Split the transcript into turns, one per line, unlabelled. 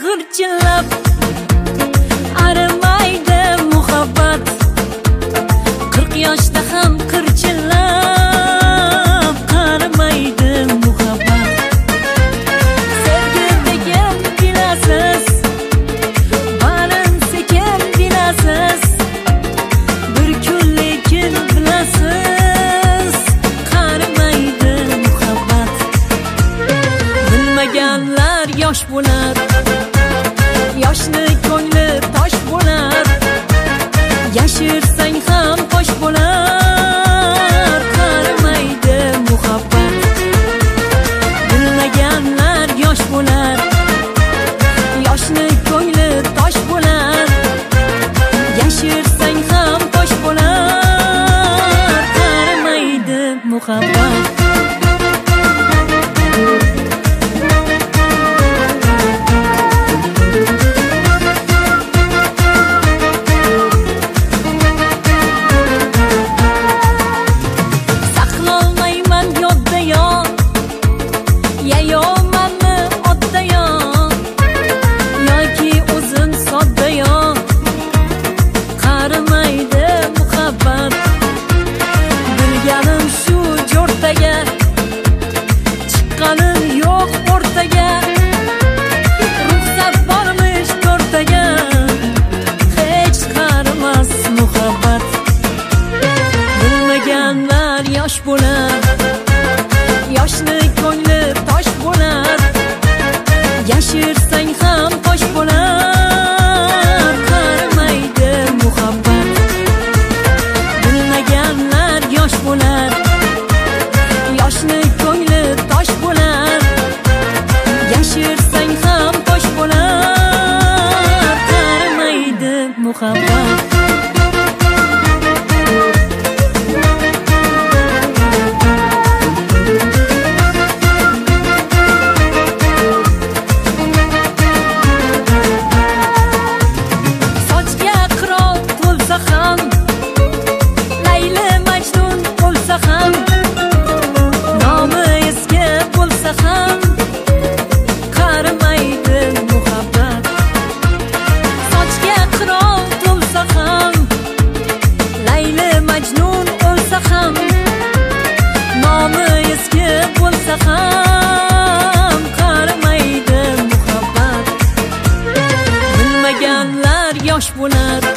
g'irchillab arimaydi muhabbat 40 yoshda ham qirchillab qarimaydi muhabbat sevgi degan bilasiz barin sekin bilasiz bir kun lekin bilasiz qarimaydi muhabbat bilmaganlar yosh bo'lar yoshni ko'ngli tosh bo'lar yashirsang ham qo'sh bo'lar qarimaydi muhabbat bilmaganlar yosh bo'lar yoshni ko'ngli tosh bo'lar yashirsang ham qo'sh bo'lar qarimaydi muhabbat chiqqanim yo'q o'rtaga ruxsat bormish to'rtaga hech qarimas muhabbat bilmaganlar yosh bo'lar yoshni ko'ngli tosh bo'lar yashirsang ham qo'sh bo'lar qarimaydi muhabbat bilmaganlar yosh bo'lar yoshni ko'ngli tosh bo'lar yashirsang ham qo'sh bo'lar qarimaydi muhabbat sochga qirol to'lsa ham Layli Majnun bo'lsa ham nomi eski bo'lsa ham qarimaydi muhabbat sochga qirol to'lsa ham Layli Majnun bo'lsa ham nomi eski bo'lsa ham qarimaydi muhabbat bilmaganlar yosh bo'lar